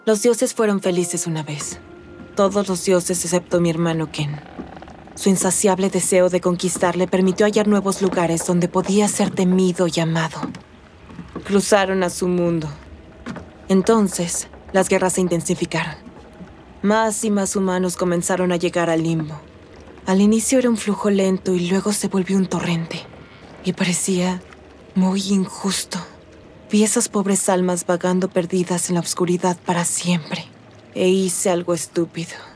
Los dioses fueron felices una vez. Todos los dioses excepto mi hermano Ken. Su insaciable deseo de conquistar le permitió hallar nuevos lugares donde podía ser temido y amado. Cruzaron a su mundo. Entonces, las guerras se intensificaron. Más y más humanos comenzaron a llegar al limbo. Al inicio era un flujo lento y luego se volvió un torrente. Y parecía muy injusto. Vi esas pobres almas vagando perdidas en la oscuridad para siempre. E hice algo estúpido.